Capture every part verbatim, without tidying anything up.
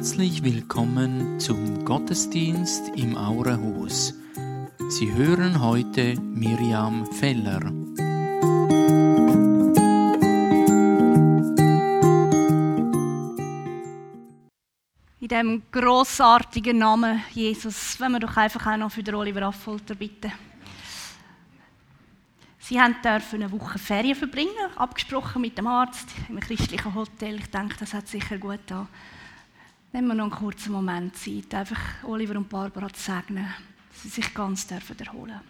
Herzlich willkommen zum Gottesdienst im Aurehaus. Sie hören heute Miriam Feller. In diesem grossartigen Namen Jesus, wenn wir doch einfach auch noch für den Oliver Affolter bitten. Sie dürfen eine Woche Ferien verbringen, abgesprochen mit dem Arzt, in einem christlichen Hotel. Ich denke, das hat sicher gut getan. Nehmen wir noch einen kurzen Moment Zeit, einfach Oliver und Barbara zu segnen, dass sie sich ganz dürfen erholen.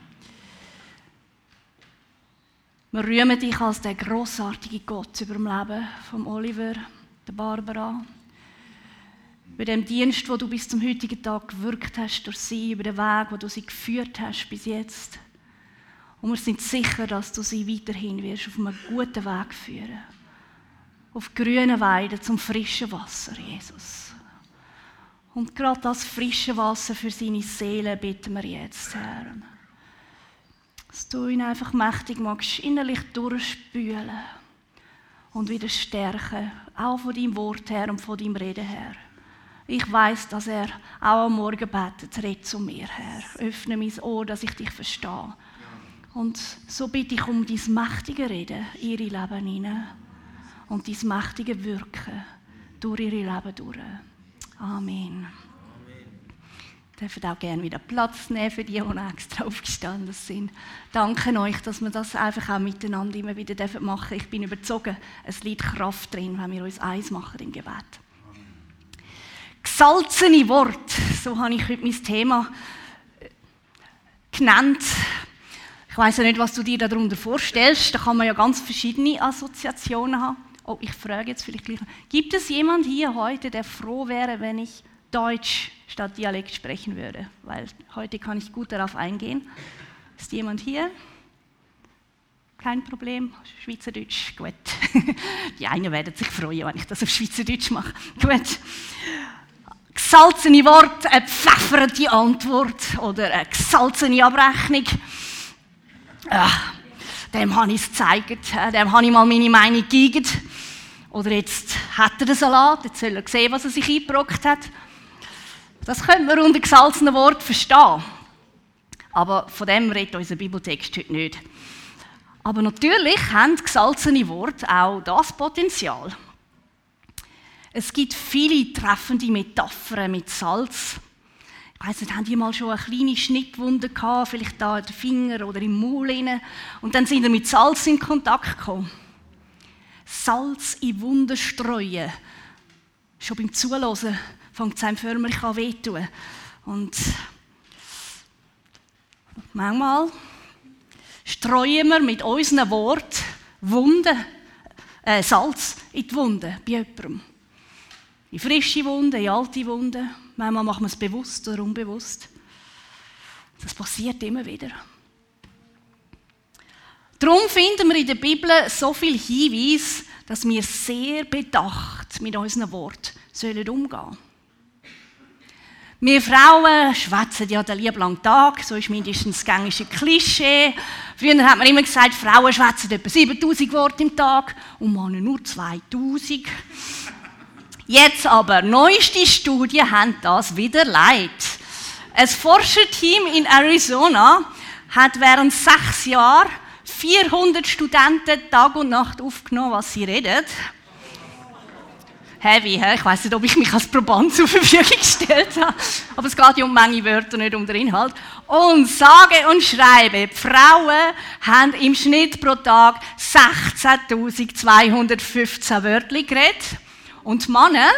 Wir rühmen dich als der grossartige Gott über dem Leben von Oliver, der Barbara, über den Dienst, wo du bis zum heutigen Tag gewirkt hast durch sie, über den Weg, wo du sie geführt hast bis jetzt. Und wir sind sicher, dass du sie weiterhin wirst auf einem guten Weg führen. Auf grünen Weiden zum frischen Wasser, Jesus. Und gerade das frische Wasser für seine Seele bitten wir jetzt, Herr. Dass du ihn einfach mächtig magst, innerlich durchspülen und wieder stärken, auch von deinem Wort her und von deinem Reden her. Ich weiss, dass er auch am Morgen betet, red zu mir, Herr. Öffne mein Ohr, dass ich dich verstehe. Und so bitte ich um dein mächtige Reden in ihre Leben hinein und dein mächtige Wirken durch ihre Leben durch. Amen. Ihr dürft auch gerne wieder Platz nehmen für die, die extra aufgestanden sind. Danke euch, dass wir das einfach auch miteinander immer wieder machen dürfen. Ich bin überzeugt, es liegt Kraft drin, wenn wir uns eins machen im Gebet. Gesalzene Wort, so habe ich heute mein Thema genannt. Ich weiss ja nicht, was du dir darunter vorstellst. Da kann man ja ganz verschiedene Assoziationen haben. Oh, ich frage jetzt vielleicht gleich. Gibt es jemand hier heute, der froh wäre, wenn ich Deutsch statt Dialekt sprechen würde? Weil heute kann ich gut darauf eingehen. Ist jemand hier? Kein Problem. Schweizerdeutsch, gut. Die einen werden sich freuen, wenn ich das auf Schweizerdeutsch mache. Gut. Gesalzene Wort, eine pfeffernde Antwort oder eine gesalzene Abrechnung. Ja, dem habe ich es gezeigt, dem habe ich mal meine Meinung gegeben. Oder jetzt hat er den Salat, jetzt soll er sehen, was er sich eingebrockt hat. Das könnte man unter gesalzenen Wort verstehen. Aber von dem redet unser Bibeltext heute nicht. Aber natürlich haben gesalzene Worte auch das Potenzial. Es gibt viele treffende Metaphern mit Salz. Ich weiss nicht, haben die mal schon eine kleine Schnittwunde gehabt, vielleicht da in den Finger oder im Maul rein, und dann sind sie mit Salz in Kontakt gekommen. Salz in Wunden streuen. Schon beim Zuhören fängt es einem förmlich an weh zu tun. Und manchmal streuen wir mit unseren Worten Wunden, äh, Salz in die Wunden bei jemandem. In frische Wunden, in alte Wunden. Manchmal machen wir es bewusst oder unbewusst. Das passiert immer wieder. Darum finden wir in der Bibel so viele Hinweise, dass wir sehr bedacht mit unseren Worten sollen umgehen. Wir Frauen schwätzen ja den lieben langen Tag, so ist mindestens das gängige Klischee. Früher hat man immer gesagt, Frauen schwätzen etwa siebentausend Worte im Tag und Männer nur zweitausend. Jetzt aber, neueste Studien haben das widerlegt. Ein Forscherteam in Arizona hat während sechs Jahren vierhundert Studenten Tag und Nacht aufgenommen, was sie reden. Heavy, he? Ich weiss nicht, ob ich mich als Proband zur Verfügung gestellt habe, aber es geht ja um Menge Wörter, nicht um den Inhalt. Und sage und schreibe, die Frauen haben im Schnitt pro Tag sechzehntausendzweihundertfünfzehn Wörter geredet. Und die Männer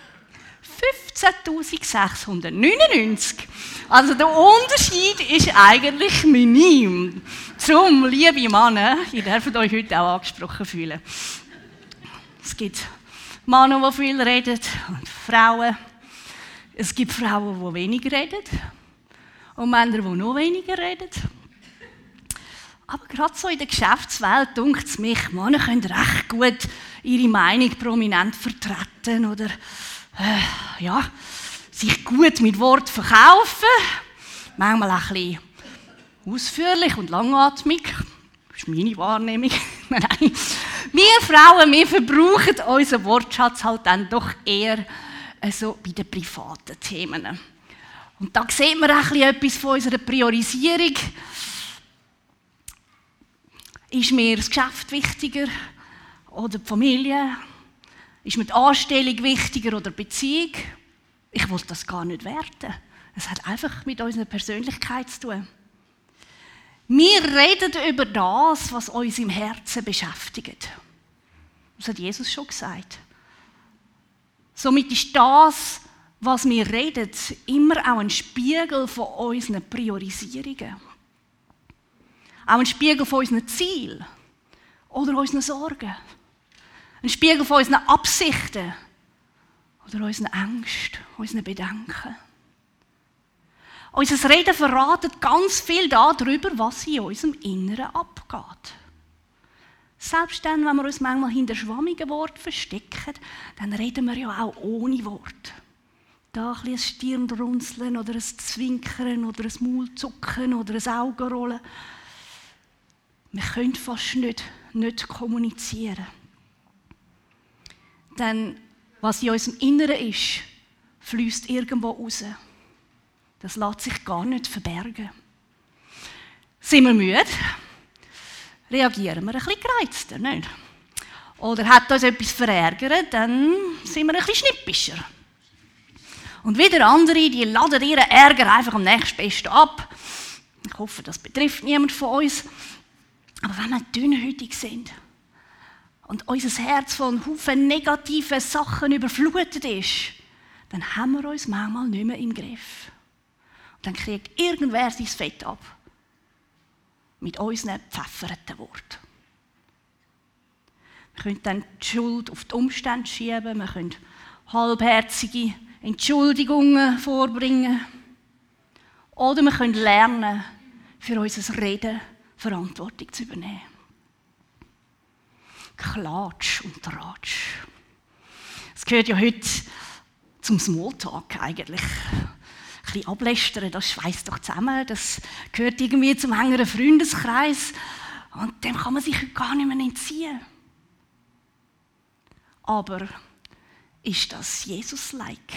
fünfzehntausendsechshundertneunundneunzig. Also der Unterschied ist eigentlich minim. Zum, liebe Männer, ihr dürft euch heute auch angesprochen fühlen. Es gibt Männer, die viel reden, und Frauen. Es gibt Frauen, die wenig reden und Männer, die noch weniger reden. Aber gerade so in der Geschäftswelt dunkt es mich, Männer können recht gut ihre Meinung prominent vertreten oder äh, ja, sich gut mit Wort verkaufen. Manchmal auch ein bisschen ausführlich und langatmig. Das ist meine Wahrnehmung. Nein. Wir Frauen, wir verbrauchen unseren Wortschatz halt dann doch eher also bei den privaten Themen. Und da sieht man auch etwas von unserer Priorisierung. Ist mir das Geschäft wichtiger oder die Familie? Ist mir die Anstellung wichtiger oder die Beziehung? Ich will das gar nicht werten. Es hat einfach mit unserer Persönlichkeit zu tun. Wir reden über das, was uns im Herzen beschäftigt. Das hat Jesus schon gesagt. Somit ist das, was wir reden, immer auch ein Spiegel von unseren Priorisierungen. Auch ein Spiegel von unseren Zielen oder unseren Sorgen. Ein Spiegel von unseren Absichten oder unseren Ängsten, unseren Bedenken. Unser Reden verratet ganz viel darüber, was in unserem Inneren abgeht. Selbst dann, wenn wir uns manchmal hinter schwammigen Worten verstecken, dann reden wir ja auch ohne Wort. Da ein, ein Stirnrunzeln oder ein Zwinkern oder ein Maulzucken oder ein Augenrollen. Wir können fast nicht, nicht kommunizieren. Denn was in unserem Inneren ist, fließt irgendwo raus. Das lässt sich gar nicht verbergen. Sind wir müde? Reagieren wir ein bisschen gereizter, nicht? Oder hat uns etwas verärgert, dann sind wir ein bisschen schnippischer. Und wieder andere, die laden ihren Ärger einfach am nächstbesten ab. Ich hoffe, das betrifft niemand von uns. Aber wenn wir dünnhütig sind und unser Herz von Haufen negativen Sachen überflutet ist, dann haben wir uns manchmal nicht mehr im Griff. Und dann kriegt irgendwer sein Fett ab. Mit unseren gepfefferten Worten. Wir können dann die Schuld auf die Umstände schieben, wir können halbherzige Entschuldigungen vorbringen. Oder wir können lernen, für unser Reden Verantwortung zu übernehmen. Klatsch und Tratsch. Es gehört ja heute zum Smalltalk eigentlich. Ein bisschen ablästern, das schweißt doch zusammen. Das gehört irgendwie zum engeren Freundeskreis. Und dem kann man sich heute gar nicht mehr entziehen. Aber ist das Jesus-like?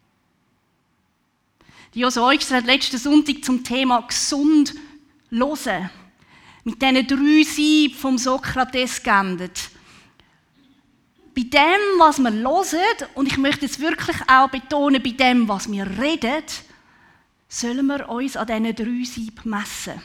Die Josu Eugster hat letzten Sonntag zum Thema gesund hören mit diesen drei Sieben vom Sokrates geendet. Bei dem, was wir hören, und ich möchte jetzt wirklich auch betonen, bei dem, was wir reden, sollen wir uns an diesen drei Sieben messen.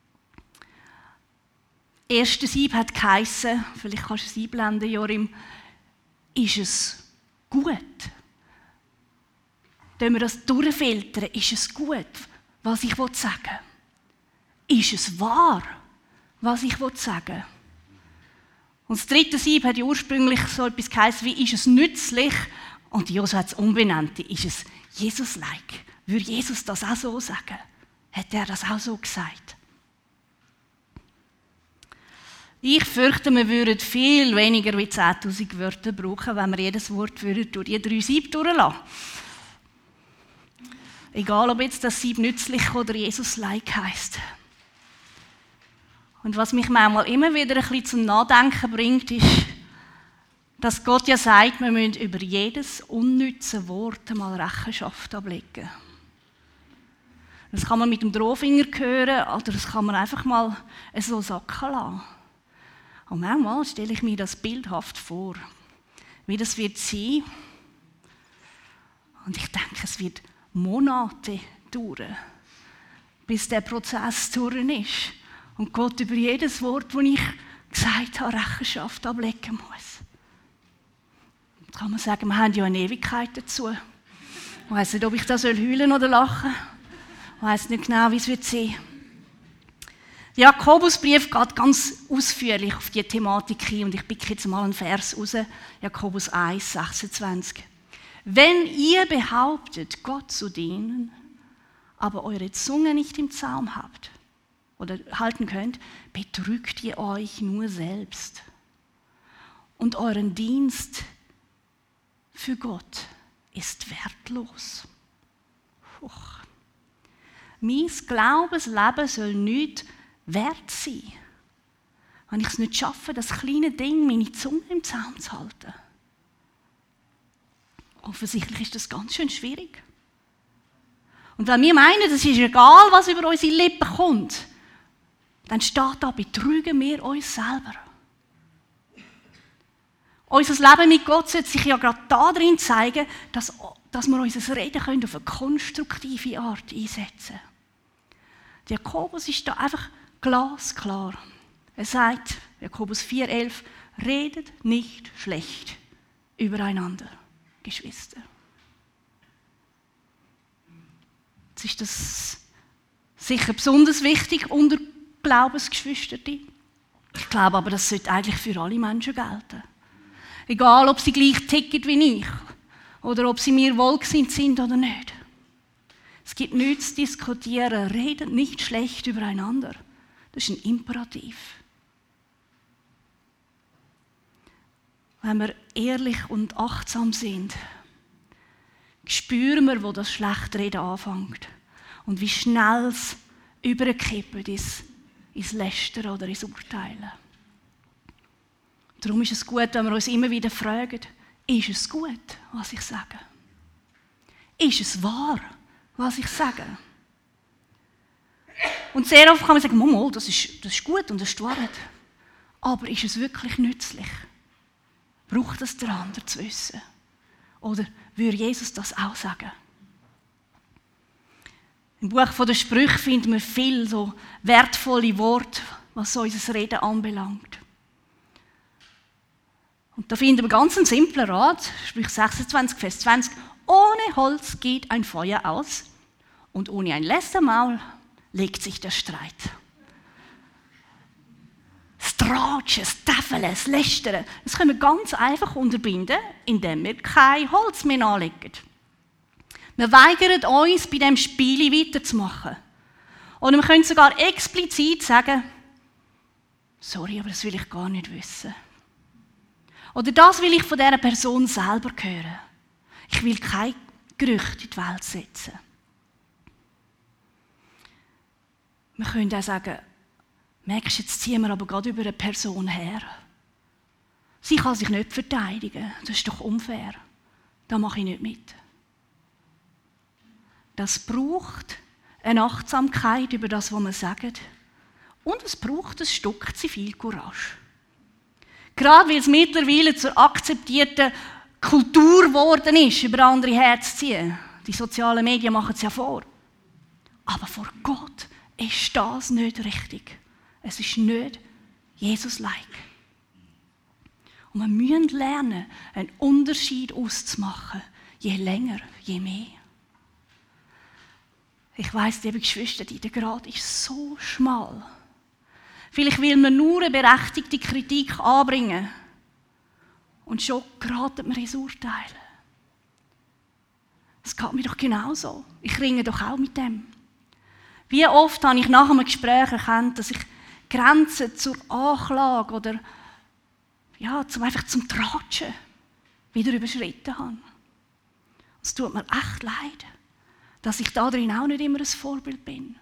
Das erste Sieb hat geheissen, vielleicht kannst du es einblenden, Jorim, ist es gut? Wenn wir das durchfiltern, ist es gut, was ich sagen will? Ist es wahr, was ich sagen will? Und das dritte Sieb hat ja ursprünglich so etwas geheißen wie, ist es nützlich? Und Jesus hat es umbenannt, ist es Jesus-like? Würde Jesus das auch so sagen? Hat er das auch so gesagt? Ich fürchte, wir würden viel weniger als zehntausend Wörter brauchen, wenn wir jedes Wort durch die drei Sieb durchlassen. Egal, ob jetzt das Sieb nützlich oder Jesus-like heisst. Und was mich manchmal immer wieder ein bisschen zum Nachdenken bringt, ist, dass Gott ja sagt, wir müssen über jedes unnütze Wort einmal Rechenschaft ablegen. Das kann man mit dem Drohfinger hören oder das kann man einfach mal so sacken lassen. Und manchmal stelle ich mir das bildhaft vor, wie das wird sein. Und ich denke, es wird Monate dauern, bis der Prozess durch ist und Gott über jedes Wort, das ich gesagt habe, Rechenschaft ablegen muss. Jetzt kann man sagen, wir haben ja eine Ewigkeit dazu. Ich weiss nicht, ob ich da heulen oder lachen soll. Ich weiss nicht genau, wie es wird sein. Der Jakobusbrief geht ganz ausführlich auf diese Thematik hin und ich picke jetzt mal einen Vers raus, Jakobus eins, sechsundzwanzig. Wenn ihr behauptet, Gott zu dienen, aber eure Zunge nicht im Zaum habt oder halten könnt, betrügt ihr euch nur selbst und euren Dienst für Gott ist wertlos. Huch. Mein Glaubensleben soll nicht wert sein, wenn ich es nicht schaffe, das kleine Ding, meine Zunge im Zaum zu halten. Offensichtlich ist das ganz schön schwierig. Und wenn wir meinen, es ist egal, was über unsere Lippen kommt, dann steht da, betrügen wir uns selber. Unser Leben mit Gott sollte sich ja gerade darin zeigen, dass, dass wir unser Reden können auf eine konstruktive Art einsetzen können. Jakobus ist da einfach glasklar. Er sagt, Jakobus vier elf, redet nicht schlecht übereinander, Geschwister. Jetzt ist das sicher besonders wichtig unter Glaubensgeschwisterte. Ich glaube aber, das sollte eigentlich für alle Menschen gelten. Egal, ob sie gleich ticken wie ich oder ob sie mir wohlgesinnt sind oder nicht. Es gibt nichts zu diskutieren. Redet nicht schlecht übereinander. Das ist ein Imperativ. Wenn wir ehrlich und achtsam sind, spüren wir, wo das Schlechtreden anfängt und wie schnell es überkippt ins, ins Lästern oder ins Urteilen. Darum ist es gut, wenn wir uns immer wieder fragen, ist es gut, was ich sage? Ist es wahr, was ich sage? Und sehr oft kann man sagen, Mama, das ist, das ist gut und das ist die Wahrheit. Aber ist es wirklich nützlich? Braucht es der andere zu wissen? Oder würde Jesus das auch sagen? Im Buch der Sprüche finden wir viel so wertvolle Worte, was so unser Reden anbelangt. Und da finden wir ganz einen simplen Rat, Sprüche sechsundzwanzig, Vers zwanzig. Ohne Holz geht ein Feuer aus und ohne ein Lästermaul legt sich der Streit. Das Tratschen, das Täfeln, das Lästern, das können wir ganz einfach unterbinden, indem wir kein Holz mehr anlegen. Wir weigern uns, bei diesem Spiel weiterzumachen. Oder wir können sogar explizit sagen, sorry, aber das will ich gar nicht wissen. Oder das will ich von dieser Person selber hören. Ich will kein Gerücht in die Welt setzen. Wir können auch sagen, merkst du, jetzt ziehen wir aber gerade über eine Person her. Sie kann sich nicht verteidigen. Das ist doch unfair. Da mache ich nicht mit. Das braucht eine Achtsamkeit über das, was wir sagen. Und es braucht ein Stück Zivilcourage. Gerade weil es mittlerweile zur akzeptierten Kultur geworden ist, über andere herzuziehen. Die sozialen Medien machen es ja vor. Aber vor Gott ist das nicht richtig. Es ist nicht Jesus-like. Und wir müssen lernen, einen Unterschied auszumachen. Je länger, je mehr. Ich weiss, liebe Geschwister, der Grad ist so schmal. Vielleicht will man nur eine berechtigte Kritik anbringen. Und schon geraten wir ins Urteilen. Es geht mir doch genauso. Ich ringe doch auch mit dem. Wie oft habe ich nach einem Gespräch erkannt, dass ich Grenzen zur Anklage oder ja, zum, einfach zum Tratschen wieder überschritten habe. Es tut mir echt leid, dass ich da drin auch nicht immer ein Vorbild bin.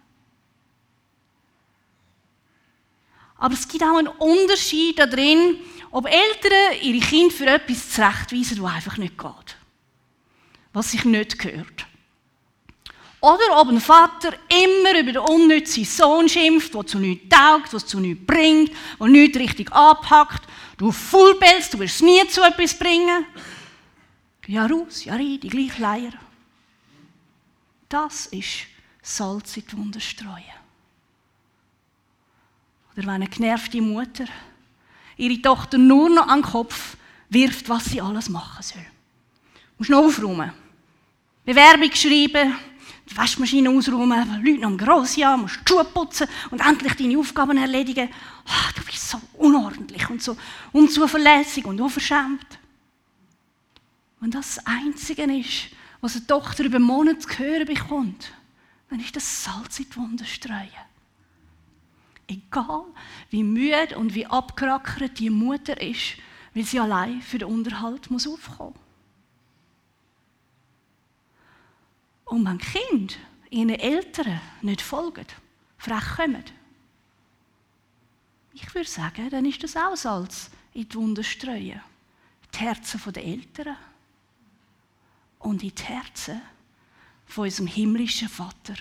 Aber es gibt auch einen Unterschied darin, ob Eltern ihre Kinder für etwas zurechtweisen, was einfach nicht geht. Was sich nicht gehört. Oder ob ein Vater immer über den unnützen Sohn schimpft, der zu nichts taugt, was zu nichts bringt, der nichts richtig abhackt. Du Faulpelz, du wirst nie zu etwas bringen. Ja raus, ja rein, die gleiche Leier. Das ist Salz in die Wunde streuen. Oder wenn eine genervte Mutter ihre Tochter nur noch an den Kopf wirft, was sie alles machen soll. Du musst noch aufräumen. Bewerbung schreiben, die Waschmaschine ausräumen, Leute am Grossjahr, musst die Schuhe putzen und endlich deine Aufgaben erledigen. Ach, du bist so unordentlich und so unzuverlässig und unverschämt. Wenn das das Einzige ist, was eine Tochter über Monate zu hören bekommt, dann ist das Salz in die Wunde streuen. Egal, wie müde und wie abgerackert die Mutter ist, weil sie allein für den Unterhalt muss aufkommen. Und wenn Kinder ihren Eltern nicht folgen, frech kommen, ich würde sagen, dann ist das auch Salz in die Wunde streuen. Die Herzen der Eltern. und in die Herzen von unserem himmlischen Vater.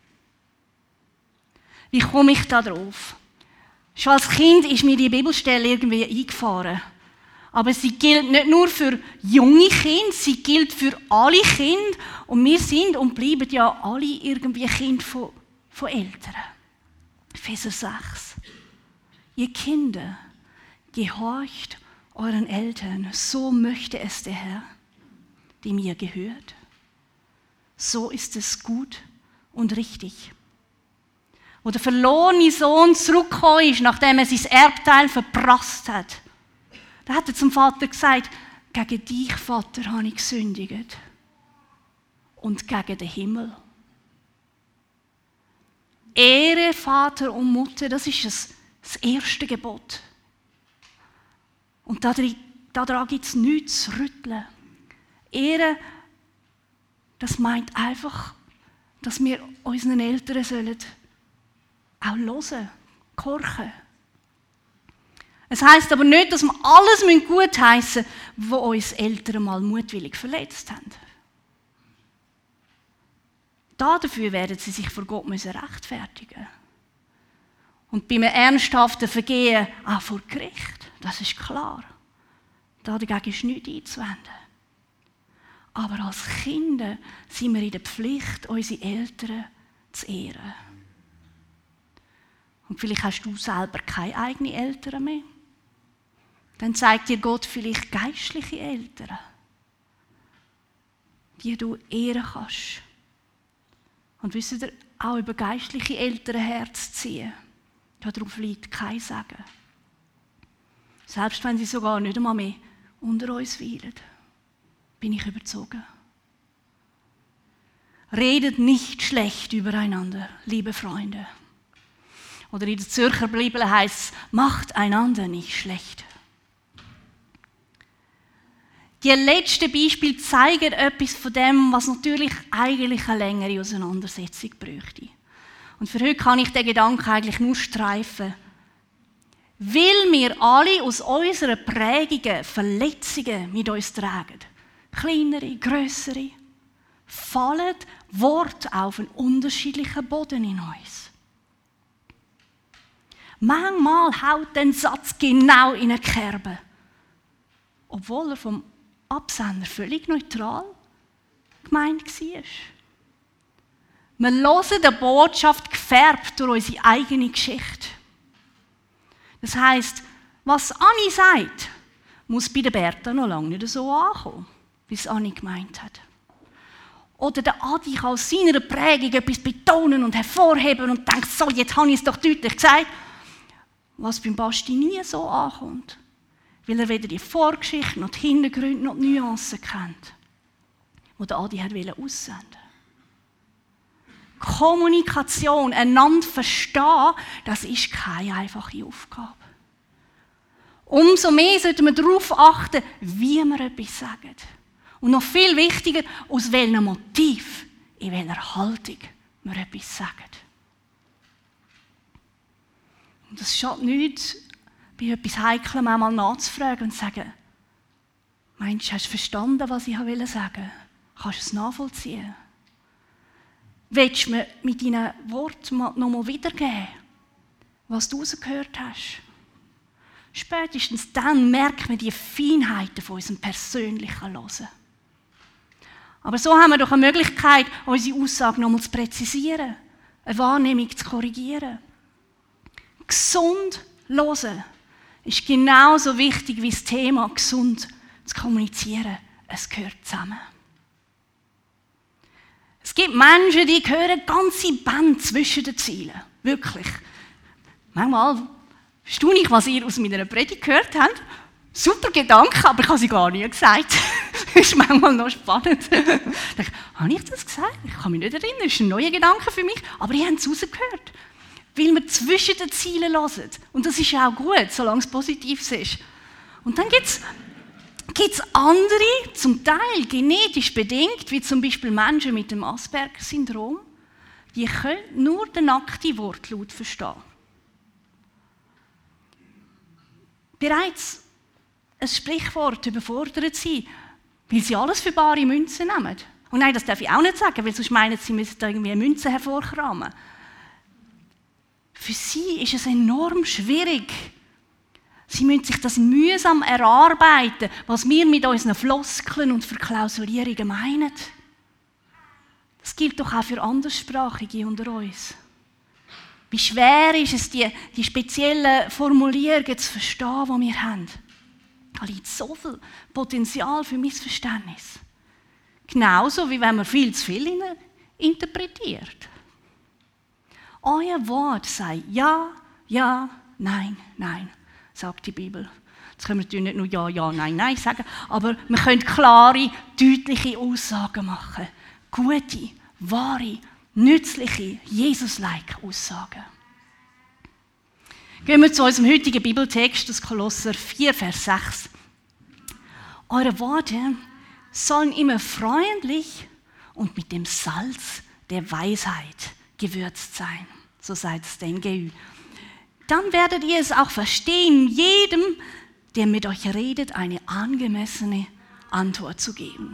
Wie komme ich da drauf? Schon als Kind ist mir die Bibelstelle irgendwie eingefahren. Aber sie gilt nicht nur für junge Kinder, sie gilt für alle Kinder. Und wir sind und bleiben ja alle irgendwie Kinder von, von Eltern. Epheser sechs. Ihr Kinder, gehorcht euren Eltern, so möchte es der Herr, dem ihr gehört. So ist es gut und richtig. Wo der verlorene Sohn zurückgekommen ist, nachdem er sein Erbteil verprasst hat, da hat er zum Vater gesagt, gegen dich, Vater, habe ich gesündigt. Und gegen den Himmel. Ehre Vater und Mutter, das ist das, das erste Gebot. Und daran gibt es nichts zu rütteln. Ehre, das meint einfach, dass wir unseren Eltern sollen auch hören, gehorchen. Es heisst aber nicht, dass wir alles gutheissen müssen, was uns Eltern mal mutwillig verletzt haben. Dafür werden sie sich vor Gott rechtfertigen müssen. Und bei einem ernsthaften Vergehen auch vor Gericht. Das ist klar. Dagegen ist nichts einzuwenden. Aber als Kinder sind wir in der Pflicht, unsere Eltern zu ehren. Und vielleicht hast du selber keine eigenen Eltern mehr. Dann zeigt dir Gott vielleicht geistliche Eltern, die du ehren kannst. Und wisst ihr, auch über geistliche Eltern herzuziehen, darauf liegt kein Segen. Selbst wenn sie sogar nicht einmal mehr unter uns weilen, bin ich überzogen. Redet nicht schlecht übereinander, liebe Freunde. Oder in der Zürcher Bibel heißt es, macht einander nicht schlecht. Die letzten Beispiele zeigen etwas von dem, was natürlich eigentlich eine längere Auseinandersetzung bräuchte. Und für heute kann ich den Gedanken eigentlich nur streifen. Weil wir alle aus unseren Prägungen Verletzungen mit uns tragen, kleinere, grössere, fallen Worte auf einen unterschiedlichen Boden in uns. Manchmal haut der Satz genau in eine Kerbe, obwohl er vom Absender völlig neutral gemeint war. Wir hören die Botschaft gefärbt durch unsere eigene Geschichte. Das heisst, was Anni sagt, muss bei der Bertha noch lange nicht so ankommen, wie es Anni gemeint hat. Oder der Adi kann aus seiner Prägung etwas betonen und hervorheben und denkt, so, jetzt habe ich es doch deutlich gesagt, was beim Basti nie so ankommt. Weil er weder die Vorgeschichte, noch die Hintergründe, noch die Nuancen kennt, die der Adi aussenden wollte. Kommunikation, einander verstehen, das ist keine einfache Aufgabe. Umso mehr sollten wir darauf achten, wie wir etwas sagen. Und noch viel wichtiger, aus welchem Motiv, in welcher Haltung wir etwas sagen. Und es schadet nichts, bei etwas Heiklem einmal nachzufragen und zu sagen, meinst du, hast du verstanden, was ich sagen wollte? Kannst du es nachvollziehen? Willst du mir mit deinen Worten noch einmal wiedergeben, was du rausgehört hast? Spätestens dann merkt man die Feinheiten von unserem persönlichen Hören. Aber so haben wir doch eine Möglichkeit, unsere Aussage noch einmal zu präzisieren, eine Wahrnehmung zu korrigieren. Gesund hören ist genauso wichtig wie das Thema gesund zu kommunizieren. Es gehört zusammen. Es gibt Menschen, die hören ganze Bände zwischen den Zielen. Wirklich. Manchmal staune ich, was ihr aus meiner Predigt gehört habt. Super Gedanke, aber ich habe sie gar nie gesagt. Das ist manchmal noch spannend. Ich denke, habe ich das gesagt? Ich kann mich nicht erinnern, das ist ein neuer Gedanke für mich. Aber ihr habt es rausgehört. Weil wir zwischen den Zielen hören. Und das ist auch gut, solange es positiv ist. Und dann gibt es Gibt es andere, zum Teil genetisch bedingt, wie zum Beispiel Menschen mit dem Asperger-Syndrom, die können nur den nackten Wortlaut verstehen. Bereits ein Sprichwort überfordert sie, Weil sie alles für bare Münzen nehmen. Und nein, das darf ich auch nicht sagen, weil sonst meinen sie, müssen da irgendwie Münzen hervorkramen. Für sie ist es enorm schwierig. Sie müssen sich das mühsam erarbeiten, was wir mit unseren Floskeln und Verklausulierungen meinen. Das gilt doch auch für Anderssprachige unter uns. Wie schwer ist es, die, die speziellen Formulierungen zu verstehen, die wir haben. Da liegt so viel Potenzial für Missverständnis. Genauso wie wenn man viel zu viel interpretiert. Euer Wort sei ja, ja, nein, nein, sagt die Bibel. Jetzt können wir natürlich nicht nur ja, ja, nein, nein sagen, aber wir können klare, deutliche Aussagen machen. Gute, wahre, nützliche, Jesus-like Aussagen. Gehen wir zu unserem heutigen Bibeltext, das Kolosser vier, Vers sechs. Eure Worte sollen immer freundlich und mit dem Salz der Weisheit gewürzt sein. So sagt es der N G Ü. Dann werdet ihr es auch verstehen, jedem, der mit euch redet, eine angemessene Antwort zu geben.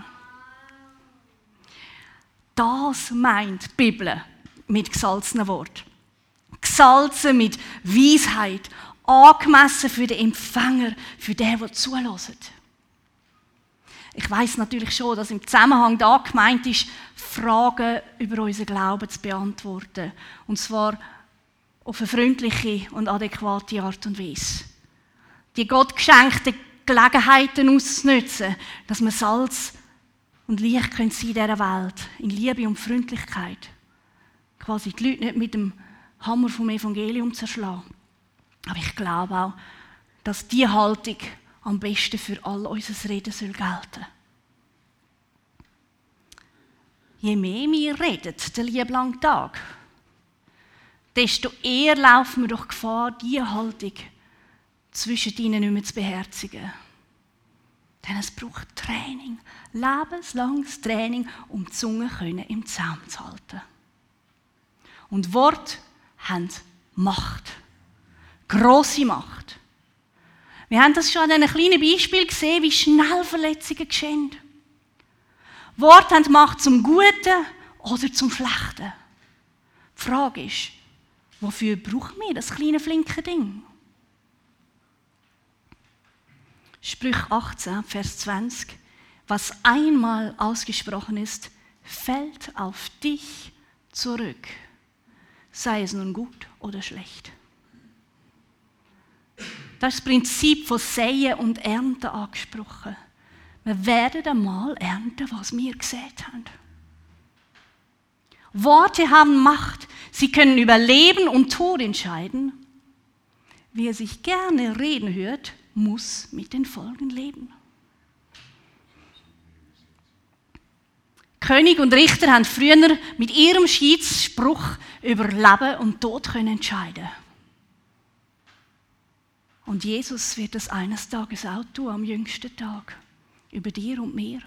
Das meint die Bibel mit gesalzenem Wort. Gesalzen mit Weisheit, angemessen für den Empfänger, für den, der zuhört. Ich weiss natürlich schon, dass im Zusammenhang da gemeint ist, Fragen über unseren Glauben zu beantworten. Und zwar auf eine freundliche und adäquate Art und Weise. Die Gott geschenkten Gelegenheiten auszunutzen, dass wir Salz und Licht können sein in dieser Welt, in Liebe und Freundlichkeit. Quasi die Leute nicht mit dem Hammer vom Evangelium zerschlagen. Aber ich glaube auch, dass diese Haltung am besten für all unser Reden soll gelten. Je mehr wir reden, den lieben langen Tag, desto eher laufen wir doch Gefahr, diese Haltung zwischen ihnen nicht mehr zu beherzigen. Denn es braucht Training, lebenslanges Training, um die Zunge im Zaum zu halten. Und Worte haben Macht. Grosse Macht. Wir haben das schon an einem kleinen Beispiel gesehen, wie schnell Verletzungen geschehen. Worte haben Macht zum Guten oder zum Schlechten. Die Frage ist, wofür brauchen wir das kleine flinke Ding? Sprüche achtzehn, Vers zwanzig. Was einmal ausgesprochen ist, fällt auf dich zurück, sei es nun gut oder schlecht. Das ist das Prinzip von Säen und Ernten angesprochen. Wir werden einmal ernten, was wir gesät haben. Worte haben Macht. Sie können über Leben und Tod entscheiden. Wer sich gerne reden hört, muss mit den Folgen leben. König und Richter haben früher mit ihrem Schiedsspruch über Leben und Tod können entscheiden. Und Jesus wird das eines Tages auch tun, am jüngsten Tag, über dir und mir.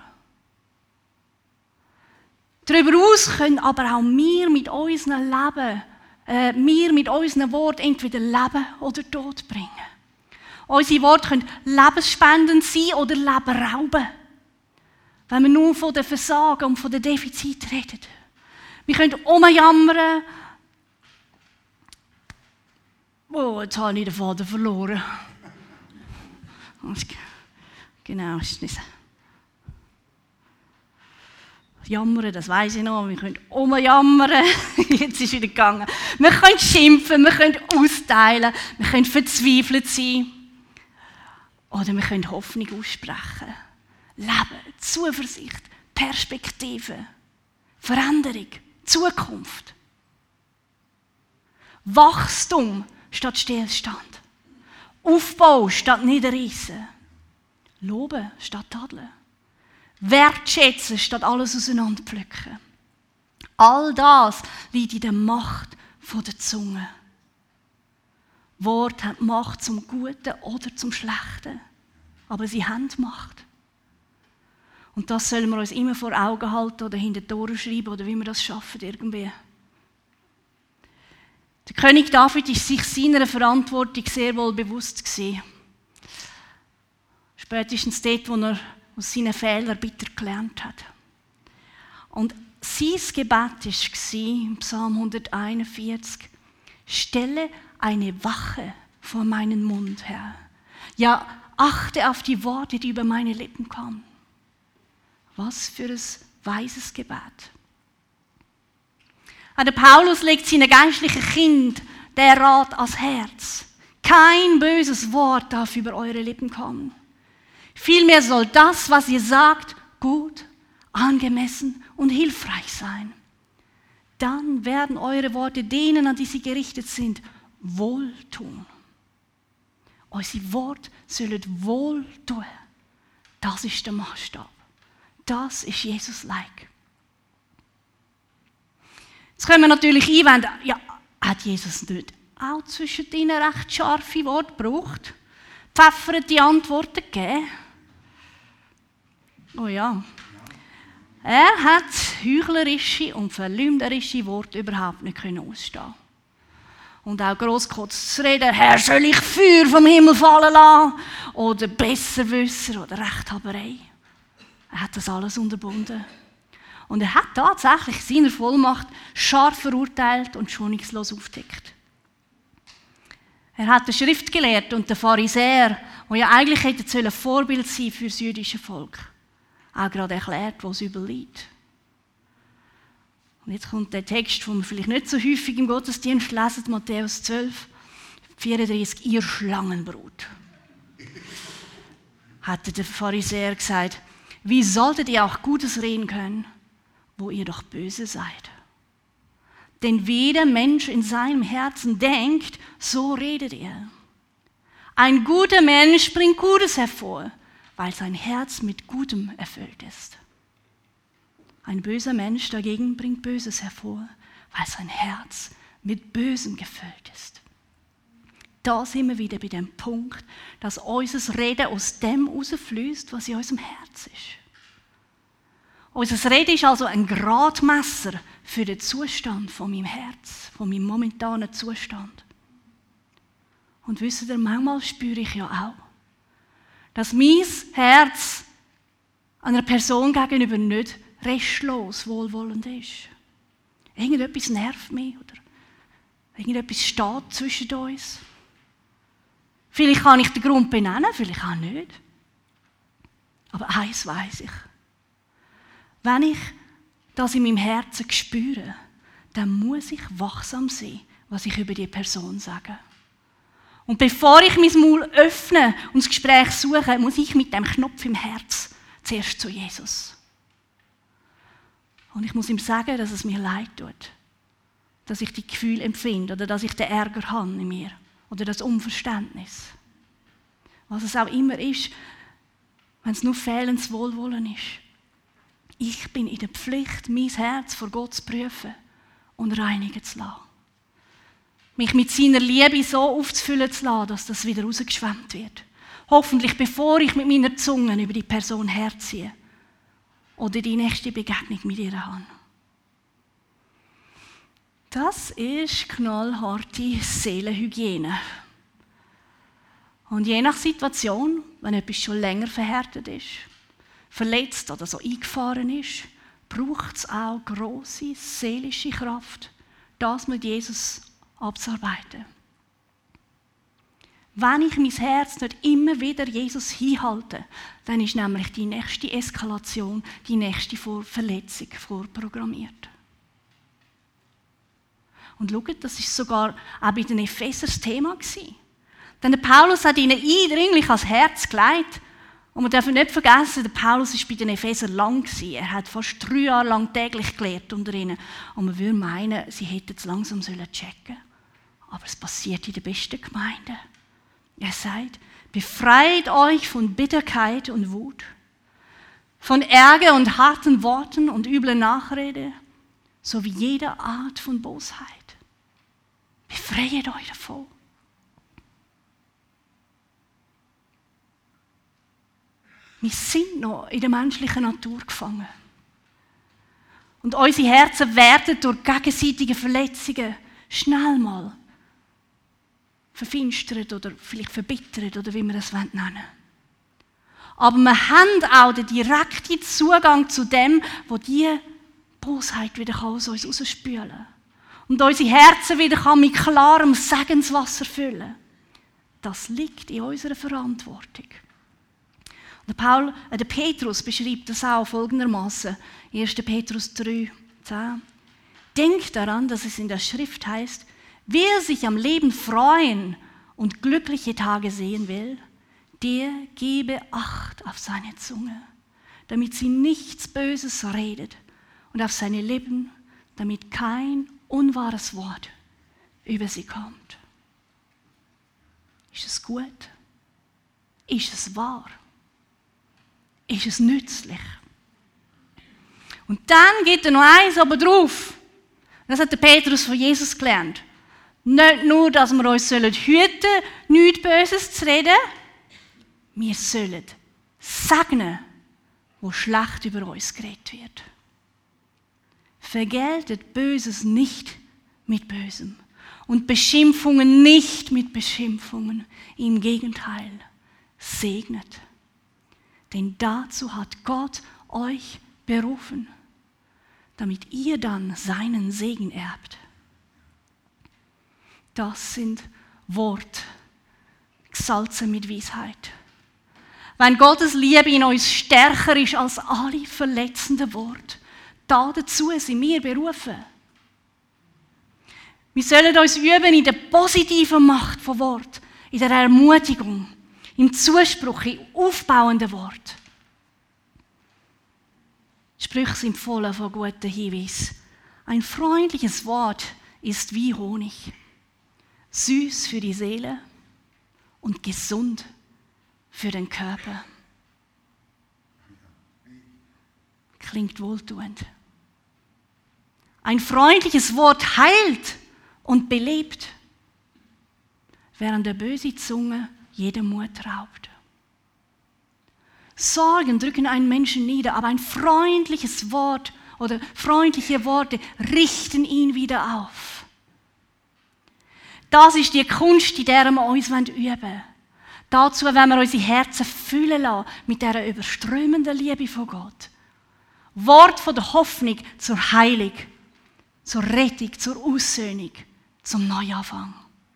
Darüber hinaus können aber auch wir mit unserem Leben, äh, wir mit unseren Worten entweder Leben oder Tod bringen. Unsere Worte können lebensspendend sein oder Leben rauben. Wenn wir nur von den Versagen und von den Defiziten reden. Wir können umjammern. Oh, jetzt habe ich den Faden verloren. Genau, ist nicht so. Jammern, das weiss ich noch. Wir können umjammern. Jetzt ist es wieder gegangen. Wir können schimpfen, wir können austeilen, wir können verzweifelt sein. Oder wir können Hoffnung aussprechen. Leben, Zuversicht, Perspektive, Veränderung, Zukunft. Wachstum statt Stillstand. Aufbau statt Niederreißen. Loben statt Tadeln. Wertschätzen statt alles auseinanderpflücken. All das liegt in der Macht der Zunge. Worte haben Macht zum Guten oder zum Schlechten. Aber sie haben Macht. Und das sollen wir uns immer vor Augen halten oder hinter die Ohren schreiben oder wie wir das schaffen irgendwie. Der König David ist sich seiner Verantwortung sehr wohl bewusst gewesen. Spätestens dort, wo er, aus seinen Fehlern bitter gelernt hat. Und sein Gebet war im Psalm hunderteinundvierzig, stelle eine Wache vor meinen Mund, Herr. Ja, achte auf die Worte, die über meine Lippen kommen. Was für ein weises Gebet. Der Paulus legt seinem geistlichen Kind den Rat ans Herz. Kein böses Wort darf über eure Lippen kommen. Vielmehr soll das, was ihr sagt, gut, angemessen und hilfreich sein. Dann werden eure Worte denen, an die sie gerichtet sind, wohltun. Unsere Worte sollen wohltun. Das ist der Maßstab. Das ist Jesus-like. Jetzt können wir natürlich einwenden, ja, hat Jesus nicht auch zwischen ihnen recht scharfe Worte gebraucht? Pfefferte Antworten gegeben? Oh ja. Er hat heuchlerische und verleumderische Worte überhaupt nicht ausstehen. Und auch grosskotz zu reden, Herr, soll ich Feuer vom Himmel fallen lassen? Oder Besserwisser oder Rechthaberei. Er hat das alles unterbunden. Und er hat tatsächlich seiner Vollmacht scharf verurteilt und schonungslos aufgedeckt. Er hat den Schriftgelehrten und den Pharisäer, die ja eigentlich hätten ein Vorbild sein für das jüdische Volk, auch gerade erklärt, wo es übel liegt. Und jetzt kommt der Text, den wir vielleicht nicht so häufig im Gottesdienst lesen, Matthäus zwölf, vierunddreißig, ihr Schlangenbrut. Hatte der Pharisäer gesagt, wie solltet ihr auch Gutes reden können, wo ihr doch böse seid? Denn wie der Mensch in seinem Herzen denkt, so redet er. Ein guter Mensch bringt Gutes hervor, weil sein Herz mit Gutem erfüllt ist. Ein böser Mensch dagegen bringt Böses hervor, weil sein Herz mit Bösem gefüllt ist. Da sind wir wieder bei dem Punkt, dass unser Reden aus dem herausfließt, was in unserem Herz ist. Unser Reden ist also ein Gradmesser für den Zustand von meinem Herz, von meinem momentanen Zustand. Und wisst ihr, manchmal spüre ich ja auch, dass mein Herz einer Person gegenüber nicht restlos wohlwollend ist. Irgendetwas nervt mich oder irgendetwas steht zwischen uns. Vielleicht kann ich den Grund benennen, vielleicht auch nicht. Aber eins weiss ich. Wenn ich das in meinem Herzen spüre, dann muss ich wachsam sein, was ich über die Person sage. Und bevor ich mein Maul öffne und das Gespräch suche, muss ich mit dem Knopf im Herz zuerst zu Jesus. Und ich muss ihm sagen, dass es mir leid tut. Dass ich die Gefühle empfinde oder dass ich den Ärger habe in mir. Oder das Unverständnis. Was es auch immer ist, wenn es nur fehlendes Wohlwollen ist. Ich bin in der Pflicht, mein Herz vor Gott zu prüfen und reinigen zu lassen. Mich mit seiner Liebe so aufzufüllen zu lassen, dass das wieder rausgeschwemmt wird. Hoffentlich bevor ich mit meiner Zunge über die Person herziehe oder die nächste Begegnung mit ihr habe. Das ist knallharte Seelenhygiene. Und je nach Situation, wenn etwas schon länger verhärtet ist, verletzt oder so eingefahren ist, braucht es auch grosse seelische Kraft, das mit Jesus abzuarbeiten. Wenn ich mein Herz nicht immer wieder Jesus hinhalte, dann ist nämlich die nächste Eskalation, die nächste Verletzung vorprogrammiert. Und schaut, das ist sogar auch bei den Epheser das Thema gewesen. Denn der Paulus hat ihnen eindringlich ans Herz gelegt. Und wir dürfen nicht vergessen, der Paulus war bei den Epheser lang gewesen. Er hat fast drei Jahre lang täglich gelehrt unter ihnen. Und man würde meinen, sie hätten es langsam checken sollen. Aber es passiert in der besten Gemeinde. Er sagt, befreit euch von Bitterkeit und Wut, von Ärger und harten Worten und übler Nachrede, sowie jeder Art von Bosheit. Befreit euch davon. Wir sind noch in der menschlichen Natur gefangen. Und unsere Herzen werden durch gegenseitige Verletzungen schnell mal verfinstert oder vielleicht verbittert oder wie wir das nennen wollen. Aber wir haben auch den direkten Zugang zu dem, wo die Bosheit wieder aus uns rausspülen kann. Und unsere Herzen wieder mit klarem Segenswasser füllen kann. Das liegt in unserer Verantwortung. Der, Paul, äh, der Petrus beschreibt das auch folgendermaßen. erster Petrus drei, zehn. Denkt daran, dass es in der Schrift heißt, wer sich am Leben freuen und glückliche Tage sehen will, der gebe Acht auf seine Zunge, damit sie nichts Böses redet und auf seine Lippen, damit kein unwahres Wort über sie kommt. Ist es gut? Ist es wahr? Ist es nützlich? Und dann geht er noch eins aber drauf. Das hat der Petrus von Jesus gelernt. Nicht nur, dass wir uns hüten sollen, nichts Böses zu reden, wir sollen segnen, wo schlecht über uns geredet wird. Vergeltet Böses nicht mit Bösem und Beschimpfungen nicht mit Beschimpfungen. Im Gegenteil, segnet. Denn dazu hat Gott euch berufen, damit ihr dann seinen Segen erbt. Das sind Worte, gesalzen mit Weisheit. Wenn Gottes Liebe in uns stärker ist als alle verletzenden Worte, dazu sind wir berufen. Wir sollen uns üben in der positiven Macht von Wort, in der Ermutigung, im Zuspruch, im aufbauenden Wort. Die Sprüche sind voll von guten Hinweisen. Ein freundliches Wort ist wie Honig, süß für die Seele und gesund für den Körper. Klingt wohltuend. Ein freundliches Wort heilt und belebt, während der böse Zunge jede Mut raubt. Sorgen drücken einen Menschen nieder, aber ein freundliches Wort oder freundliche Worte richten ihn wieder auf. Das ist die Kunst, in der wir uns üben wollen. Dazu wollen wir unsere Herzen füllen lassen mit dieser überströmenden Liebe von Gott. Wort von der Hoffnung zur Heilung, zur Rettung, zur Aussöhnung, zum Neuanfang.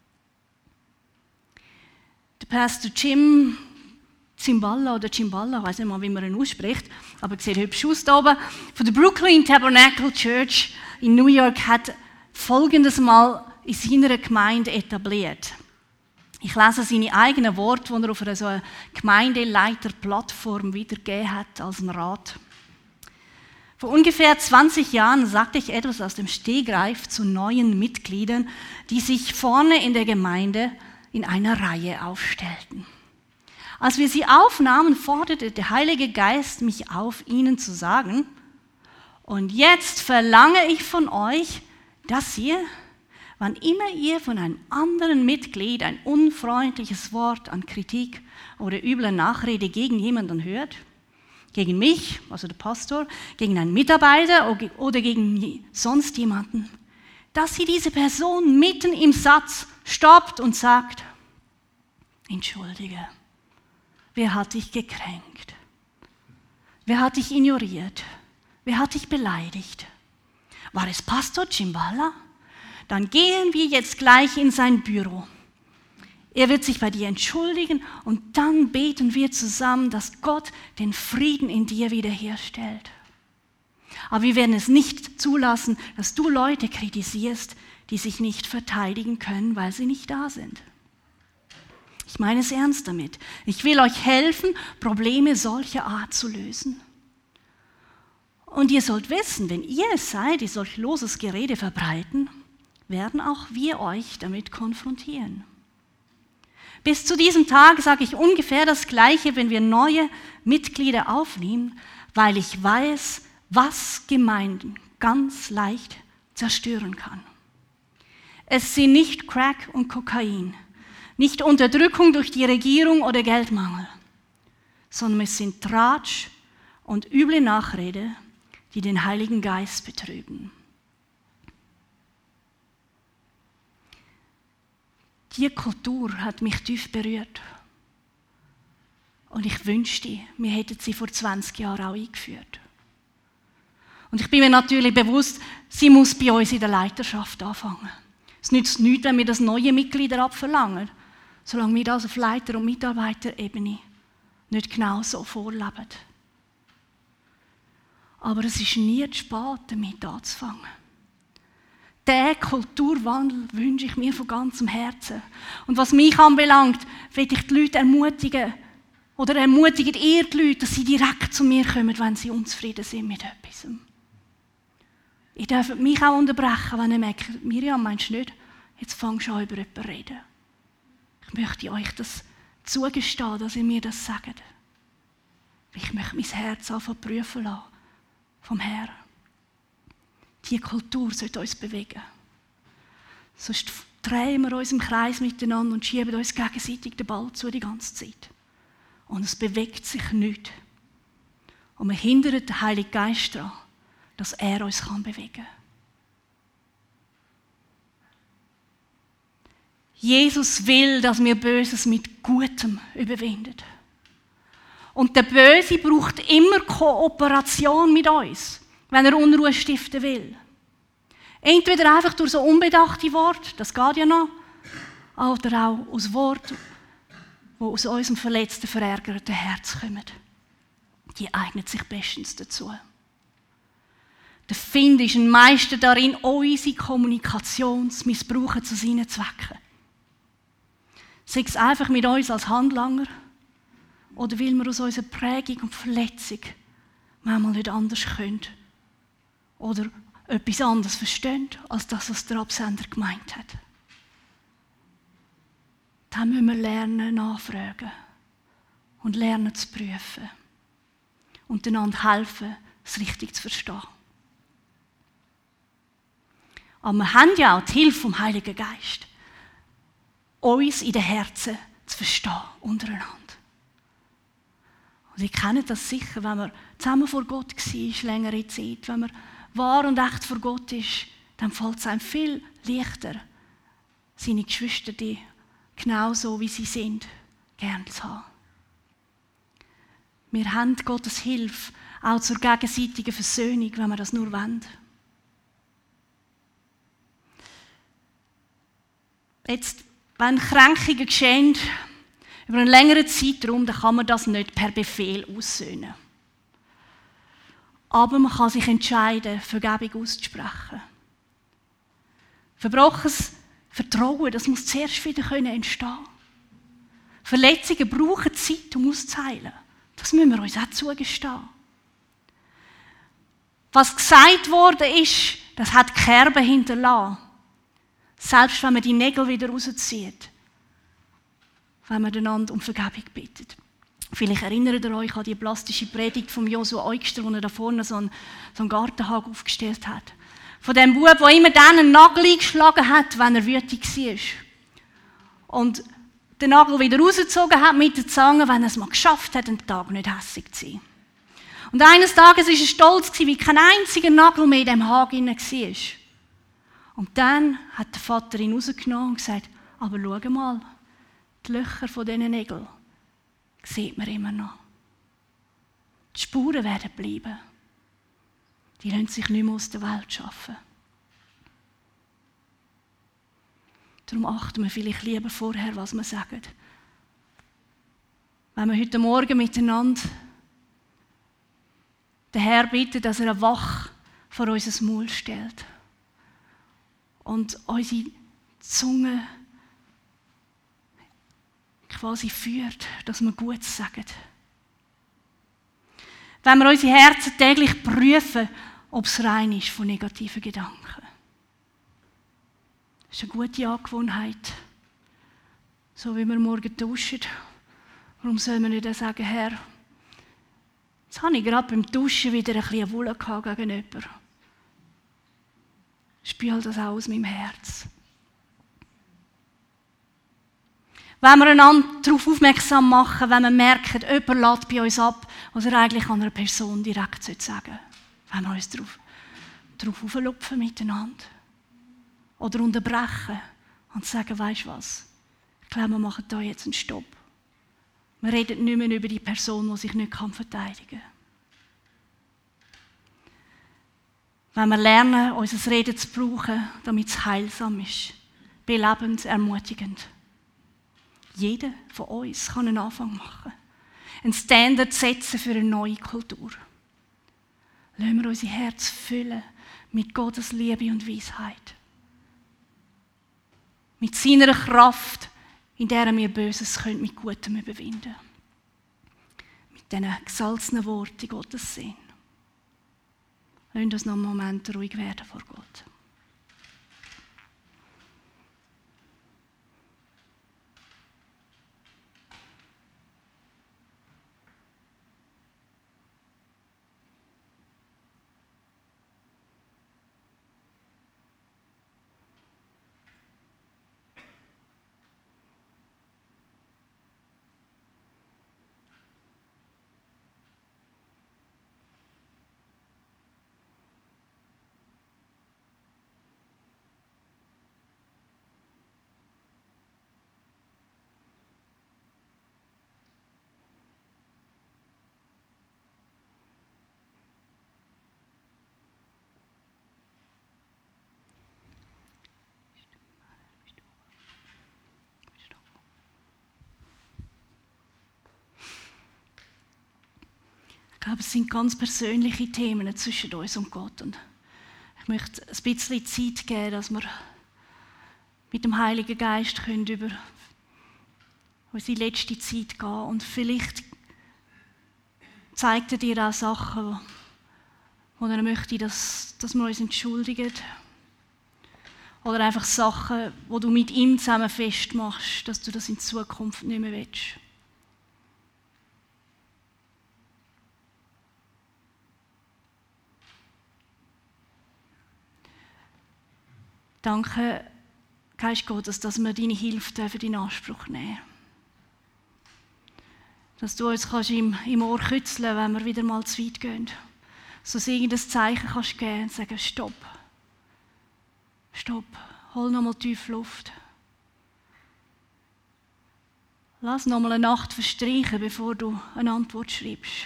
Der Pastor Jim Zimballa oder Cimballa, ich weiß nicht mal, wie man ihn ausspricht, aber er sieht hübsch aus da oben, von der Brooklyn Tabernacle Church in New York hat Folgendes mal in seiner Gemeinde etabliert. Ich lese seine eigenen Worte, die er auf einer so einer Gemeindeleiterplattform wiedergegeben hat als ein Rat. Vor ungefähr zwanzig Jahren sagte ich etwas aus dem Stegreif zu neuen Mitgliedern, die sich vorne in der Gemeinde in einer Reihe aufstellten. Als wir sie aufnahmen, forderte der Heilige Geist mich auf, ihnen zu sagen, und jetzt verlange ich von euch, dass ihr, wann immer ihr von einem anderen Mitglied ein unfreundliches Wort an Kritik oder übler Nachrede gegen jemanden hört, gegen mich, also der Pastor, gegen einen Mitarbeiter oder gegen sonst jemanden, dass sie diese Person mitten im Satz stoppt und sagt, entschuldige, wer hat dich gekränkt? Wer hat dich ignoriert? Wer hat dich beleidigt? War es Pastor Cimballa? Dann gehen wir jetzt gleich in sein Büro. Er wird sich bei dir entschuldigen und dann beten wir zusammen, dass Gott den Frieden in dir wiederherstellt. Aber wir werden es nicht zulassen, dass du Leute kritisierst, die sich nicht verteidigen können, weil sie nicht da sind. Ich meine es ernst damit. Ich will euch helfen, Probleme solcher Art zu lösen. Und ihr sollt wissen, wenn ihr es seid, die solch loses Gerede verbreiten, werden auch wir euch damit konfrontieren. Bis zu diesem Tag sage ich ungefähr das Gleiche, wenn wir neue Mitglieder aufnehmen, weil ich weiß, was Gemeinden ganz leicht zerstören kann. Es sind nicht Crack und Kokain, nicht Unterdrückung durch die Regierung oder Geldmangel, sondern es sind Tratsch und üble Nachrede, die den Heiligen Geist betrügen. Die Kultur hat mich tief berührt. Und ich wünschte, wir hätten sie vor zwanzig Jahren auch eingeführt. Und ich bin mir natürlich bewusst, sie muss bei uns in der Leiterschaft anfangen. Es nützt nichts, wenn wir das neue Mitglieder abverlangen, solange wir das auf Leiter- und Mitarbeiterebene nicht genau so vorleben. Aber es ist nie zu spät, damit anzufangen. Diesen Kulturwandel wünsche ich mir von ganzem Herzen. Und was mich anbelangt, will ich die Leute ermutigen, oder ermutigen ihr die Leute, dass sie direkt zu mir kommen, wenn sie unzufrieden sind mit etwas. Ihr dürft mich auch unterbrechen, wenn ihr merkt, Miriam, meinst du nicht, jetzt fangst du an, über jemanden zu reden. Ich möchte euch das zugestehen, dass ihr mir das sagt. Ich möchte mein Herz einfach prüfen lassen vom Herrn. Diese Kultur sollte uns bewegen. Sonst drehen wir uns im Kreis miteinander und schieben uns gegenseitig den Ball zu die ganze Zeit. Und es bewegt sich nichts. Und wir hindern den Heiligen Geist daran, dass er uns bewegen kann. Jesus will, dass wir Böses mit Gutem überwinden. Und der Böse braucht immer Kooperation mit uns, wenn er Unruhe stiften will. Entweder einfach durch so unbedachte Worte, das geht ja noch, oder auch aus Worten, die aus unserem verletzten, verärgerten Herz kommen. Die eignen sich bestens dazu. Der Find ist ein Meister darin, unsere Kommunikation zu missbrauchen zu seinen Zwecken. Sei es einfach mit uns als Handlanger oder weil wir aus unserer Prägung und Verletzung manchmal nicht anders können oder etwas anderes verstehen, als das, was der Absender gemeint hat. Dann müssen wir lernen, nachfragen und lernen zu prüfen und einander helfen, es richtig zu verstehen. Aber wir haben ja auch die Hilfe vom Heiligen Geist, uns in den Herzen zu verstehen, untereinander. Und ihr kennt das sicher, wenn man zusammen vor Gott war, längere Zeit, wenn man wahr und echt vor Gott ist, dann fällt es einem viel leichter, seine Geschwister, die genau so wie sie sind, gern zu haben. Wir haben Gottes Hilfe auch zur gegenseitigen Versöhnung, wenn wir das nur wollen. Jetzt, wenn Kränkungen geschehen, über einen längeren Zeitraum, dann kann man das nicht per Befehl aussöhnen. Aber man kann sich entscheiden, Vergebung auszusprechen. Verbrochenes Vertrauen, das muss zuerst wieder entstehen. Verletzungen brauchen Zeit, um auszuheilen. Das müssen wir uns auch zugestehen. Was gesagt worden ist, das hat Kerben hinterlassen. Selbst wenn man die Nägel wieder rauszieht. Wenn man einander um Vergebung bittet. Vielleicht erinnert ihr euch an die plastische Predigt von Josua Eugster, wo er da vorne so einen, so einen Gartenhag aufgestellt hat. Von dem Bub, der immer dann einen Nagel eingeschlagen hat, wenn er wütig war. Und den Nagel wieder rausgezogen hat mit der Zange, wenn er es mal geschafft hat, einen Tag nicht hässig zu sein. Und eines Tages war er stolz, weil kein einziger Nagel mehr in diesem Haken war. Und dann hat der Vater ihn rausgenommen und gesagt, aber schau mal, die Löcher von diesen Nägeln sieht man immer noch. Die Spuren werden bleiben. Die lassen sich nicht mehr aus der Welt schaffen. Darum achten wir vielleicht lieber vorher, was wir sagen. Wenn wir heute Morgen miteinander den Herrn bitten, dass er eine Wache vor unser Maul stellt und unsere Zunge quasi führt, dass wir Gutes sagen. Wenn wir unsere Herzen täglich prüfen, ob es rein ist von negativen Gedanken. Das ist eine gute Angewohnheit. So wie wir morgen duschen. Warum soll man nicht sagen, Herr, jetzt habe ich gerade beim Duschen wieder ein bisschen Wolle gegen jemanden. Spül das auch aus meinem Herz. Wenn wir einander darauf aufmerksam machen, wenn wir merken, jemand lädt bei uns ab, was er eigentlich an einer Person direkt sagen sollte. Wenn wir uns darauf, darauf auflupfen miteinander. Oder unterbrechen und sagen, weisst du was, ich glaube, wir machen da jetzt einen Stopp. Wir reden nicht mehr über die Person, die sich nicht verteidigen kann. Wenn wir lernen, unser Reden zu brauchen, damit es heilsam ist, belebend, ermutigend. Jeder von uns kann einen Anfang machen. Einen Standard setzen für eine neue Kultur. Lassen wir unser Herz füllen mit Gottes Liebe und Weisheit. Mit seiner Kraft, in der wir Böses können, mit Gutem überwinden können. Mit diesen gesalzenen Worten Gottes sehen. Lassen uns noch einen Moment ruhig werden vor Gott. Ich glaube, es sind ganz persönliche Themen zwischen uns und Gott. Und ich möchte ein bisschen Zeit geben, dass wir mit dem Heiligen Geist können über unsere letzte Zeit gehen. Und vielleicht zeigt er dir auch Sachen, wo er möchte, dass, dass wir uns entschuldigen. Oder einfach Sachen, wo du mit ihm zusammen festmachst, dass du das in Zukunft nicht mehr willst. Danke, Geist Gottes, dass wir deine Hilfe in Anspruch nehmen dürfen. Dass du uns kannst im, im Ohr kützeln, wenn wir wieder mal zu weit gehen. So irgendein Zeichen kannst geben und sagen, stopp. Stopp, hol nochmal tief Luft. Lass nochmal eine Nacht verstreichen, bevor du eine Antwort schreibst.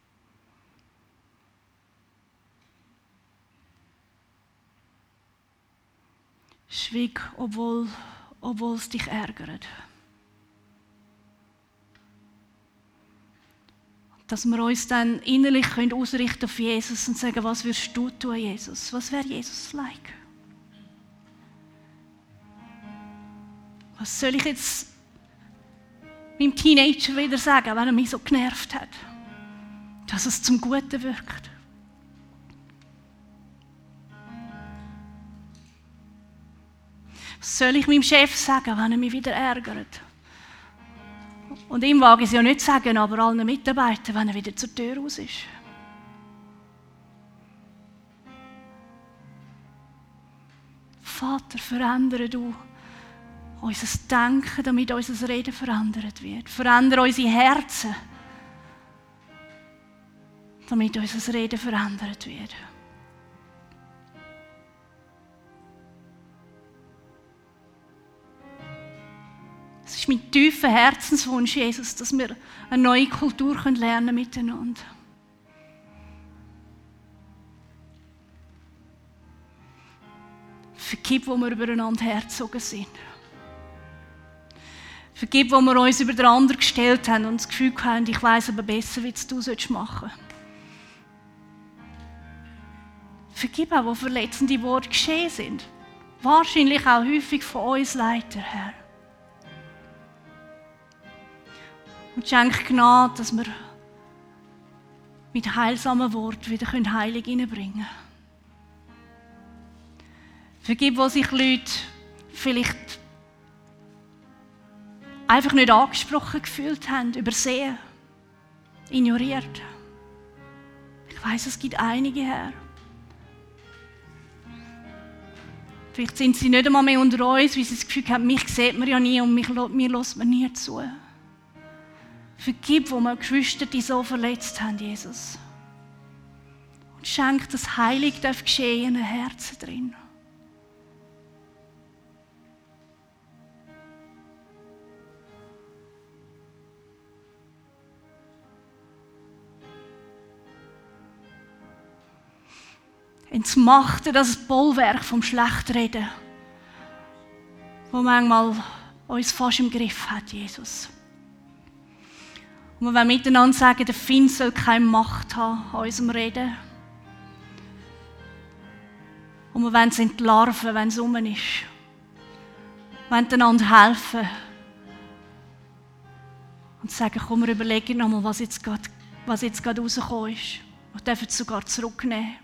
Schwieg, obwohl, obwohl es dich ärgert. Dass wir uns dann innerlich können ausrichten auf Jesus und sagen, was wirst du tun, Jesus? Was wäre Jesus like? Was soll ich jetzt meinem Teenager wieder sagen, wenn er mich so genervt hat? Dass es zum Guten wirkt. Was soll ich meinem Chef sagen, wenn er mich wieder ärgert? Und ihm wage ich es ja nicht sagen, aber allen Mitarbeitern, wenn er wieder zur Tür raus ist. Vater, verändere du unser Denken, damit unser Reden verändert wird. Verändere unsere Herzen, damit unser Reden verändert wird. Es ist mein tiefer Herzenswunsch, Jesus, dass wir eine neue Kultur lernen können miteinander. Vergib, wo wir übereinander hergezogen sind. Vergib, wo wir uns über den anderen gestellt haben und das Gefühl haben, ich weiss aber besser, wie es du machen sollst. Vergib auch, wo verletzende Worte geschehen sind. Wahrscheinlich auch häufig von uns Leiter her. Und schenk Gnade, dass wir mit heilsamen Worten wieder Heilung hineinbringen können. Vergib, wo sich Leute vielleicht einfach nicht angesprochen gefühlt haben, übersehen, ignoriert. Ich weiss, es gibt einige her. Vielleicht sind sie nicht einmal mehr unter uns, weil sie das Gefühl haben, mich sieht man ja nie und mich, mir lässt man nie zu. Vergib, wo wir Geschwister, die so verletzt haben, Jesus. Und schenk, dass Heilung darf geschehen in ihren Herzen drin. entmachten das Bollwerk vom Schlechtreden, wo manchmal uns fast im Griff hat, Jesus. Und wir wollen miteinander sagen, der Feind soll keine Macht haben an unserem Reden. Und wir wollen es entlarven, wenn es rum ist. Wir wollen einander helfen. Und sagen, komm, wir überlegen nochmal, was jetzt gerade, was jetzt gerade rausgekommen ist. Wir dürfen es sogar zurücknehmen.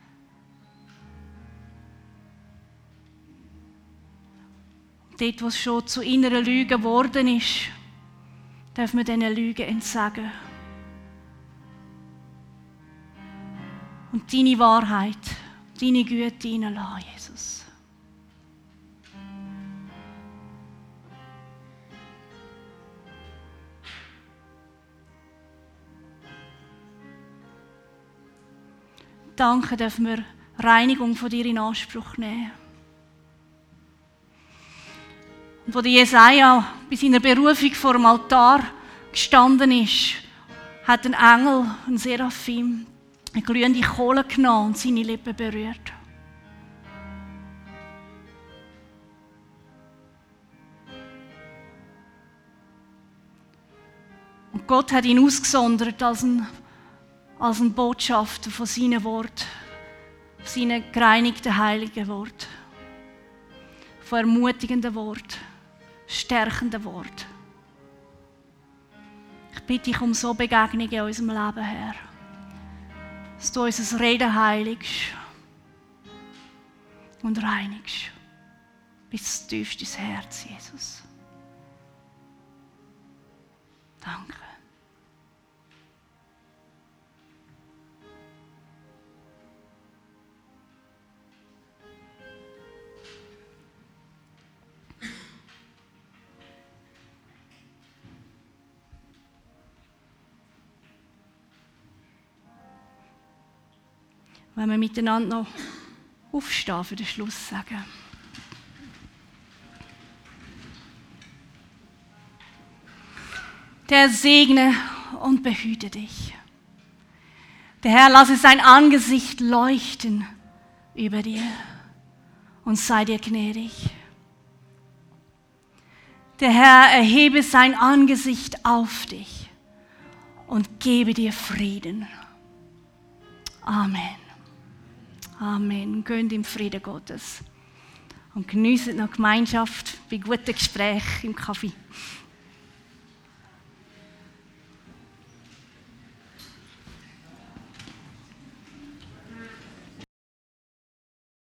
Und dort, wo es schon zu inneren Lügen geworden ist, dürfen wir diesen Lügen entsagen. Und deine Wahrheit, deine Güte hineinlassen, Jesus. Danke, dürfen wir Reinigung von dir in Anspruch nehmen. Und wo der Jesaja bei seiner Berufung vor dem Altar gestanden ist, hat ein Engel, ein Seraphim, eine glühende Kohle genommen und seine Lippen berührt. Und Gott hat ihn ausgesondert als ein, als ein Botschafter von seinem Wort, seinen gereinigten, heiligen Wort, von ermutigenden Wort, stärkenden Wort. Ich bitte dich um so Begegnungen in unserem Leben, Herr. Dass du unser Reden heiligst und reinigst bis tiefst ins Herz, Jesus. Danke. Wenn wir miteinander noch aufstehen für den Schluss sagen. Der Herr segne und behüte dich. Der Herr lasse sein Angesicht leuchten über dir und sei dir gnädig. Der Herr erhebe sein Angesicht auf dich und gebe dir Frieden. Amen. Amen. Geht im Frieden Gottes und genießt noch Gemeinschaft bei guten Gesprächen im Kaffee.